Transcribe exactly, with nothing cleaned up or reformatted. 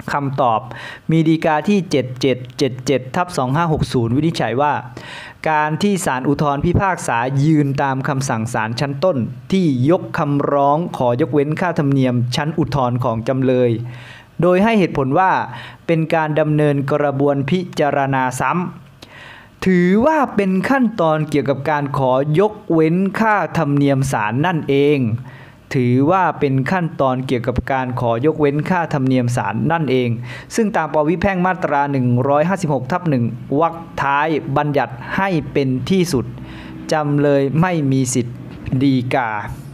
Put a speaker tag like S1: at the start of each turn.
S1: คำตอบมีฎีกาที่เจ็ดเจ็ดเจ็ดเจ็ดทับสองห้าหกศูนย์วินิจฉัยว่าการที่ศาลอุทธรพิพากษายืนตามคำสั่งศาลชั้นต้นที่ยกคำร้องขอยกเว้นค่าธรรมเนียมชั้นอุทธรณ์ของจำเลยโดยให้เหตุผลว่าเป็นการดำเนินกระบวนพิจารณาซ้ำถือว่าเป็นขั้นตอนเกี่ยวกับการขอยกเว้นค่าธรรมเนียมศาลนั่นเองถือว่าเป็นขั้นตอนเกี่ยวกับการขอยกเว้นค่าธรรมเนียมศาลนั่นเองซึ่งตามปวิแพ่งมาตราหนึ่งร้อยห้าสิบหกทับหนึ่งวรรคท้ายบัญญัติให้เป็นที่สุดจำเลยไม่มีสิทธิ์ฎีกา